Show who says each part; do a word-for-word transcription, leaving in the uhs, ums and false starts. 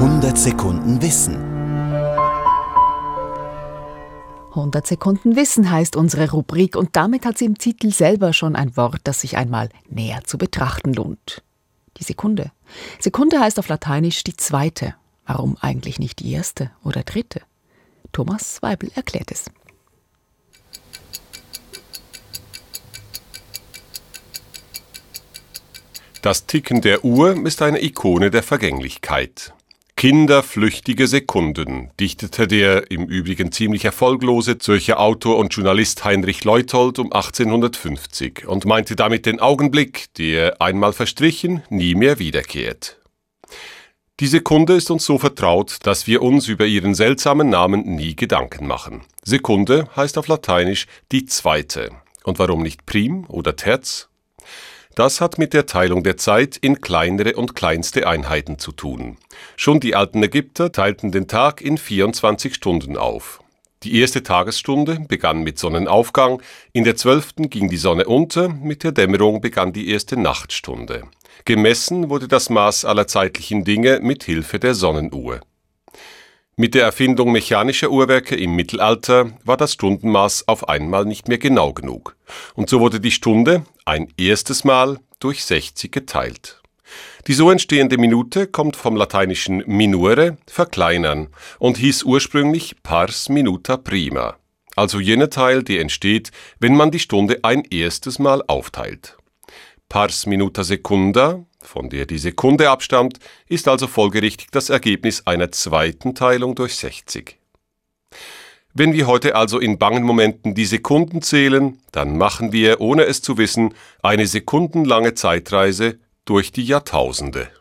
Speaker 1: hundert Sekunden Wissen.
Speaker 2: hundert Sekunden Wissen heißt unsere Rubrik und damit hat sie im Titel selber schon ein Wort, das sich einmal näher zu betrachten lohnt. Die Sekunde. Sekunde heißt auf Lateinisch die zweite. Warum eigentlich nicht die erste oder dritte? Thomas Weibel erklärt es.
Speaker 3: Das Ticken der Uhr ist eine Ikone der Vergänglichkeit. Kinderflüchtige Sekunden, dichtete der im Übrigen ziemlich erfolglose Zürcher Autor und Journalist Heinrich Leuthold um achtzehnhundertfünfzig und meinte damit den Augenblick, der einmal verstrichen, nie mehr wiederkehrt. Die Sekunde ist uns so vertraut, dass wir uns über ihren seltsamen Namen nie Gedanken machen. Sekunde heißt auf Lateinisch die zweite. Und warum nicht Prim oder Terz? Das hat mit der Teilung der Zeit in kleinere und kleinste Einheiten zu tun. Schon die alten Ägypter teilten den Tag in vierundzwanzig Stunden auf. Die erste Tagesstunde begann mit Sonnenaufgang, in der zwölften ging die Sonne unter, mit der Dämmerung begann die erste Nachtstunde. Gemessen wurde das Maß aller zeitlichen Dinge mit Hilfe der Sonnenuhr. Mit der Erfindung mechanischer Uhrwerke im Mittelalter war das Stundenmaß auf einmal nicht mehr genau genug. Und so wurde die Stunde ein erstes Mal durch sechzig geteilt. Die so entstehende Minute kommt vom lateinischen minure, verkleinern, und hieß ursprünglich pars minuta prima, also jener Teil, der entsteht, wenn man die Stunde ein erstes Mal aufteilt. Pars minuta secunda, von der die Sekunde abstammt, ist also folgerichtig das Ergebnis einer zweiten Teilung durch sechzig. Wenn wir heute also in bangen Momenten die Sekunden zählen, dann machen wir, ohne es zu wissen, eine sekundenlange Zeitreise durch die Jahrtausende.